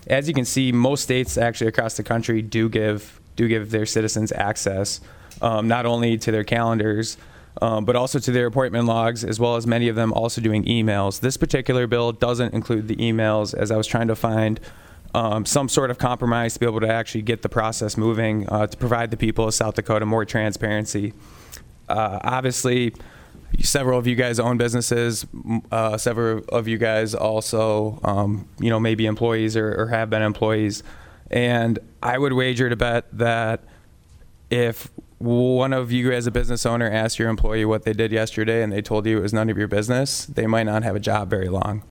as you can see, most states actually across the country do give their citizens access, not only to their calendars, but also to their appointment logs, as well as many of them also doing emails. This particular bill doesn't include the emails, as I was trying to find some sort of compromise to be able to actually get the process moving, to provide the people of South Dakota more transparency. Obviously, several of you guys own businesses. Several of you guys also, maybe employees or have been employees. And I would wager to bet that if one of you as a business owner asked your employee what they did yesterday and they told you it was none of your business, they might not have a job very long.